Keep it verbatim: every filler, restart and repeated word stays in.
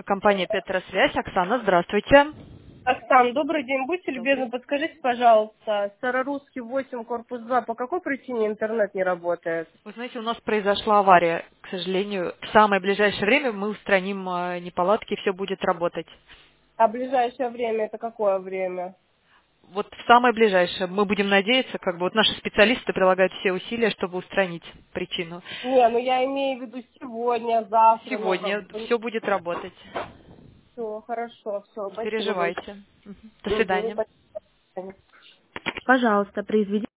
Компания Петросвязь. Оксана, здравствуйте. Оксан, добрый день. Будьте Добрый. любезны, подскажите, пожалуйста, Старорусский восемь, корпус два, по какой причине интернет не работает? Вы знаете, у нас произошла авария, к сожалению. В самое ближайшее время мы устраним э, неполадки, все будет работать. А ближайшее время это какое время? Вот в самое ближайшее. Мы будем надеяться, как бы вот наши специалисты прилагают все усилия, чтобы устранить причину. Не, ну я имею в виду сегодня, завтра, ну как Сегодня бы. все будет работать. Все, хорошо, все, Не спасибо большое. переживайте. Мгм. До Мгм, свидания. спасибо. Пожалуйста, произведите.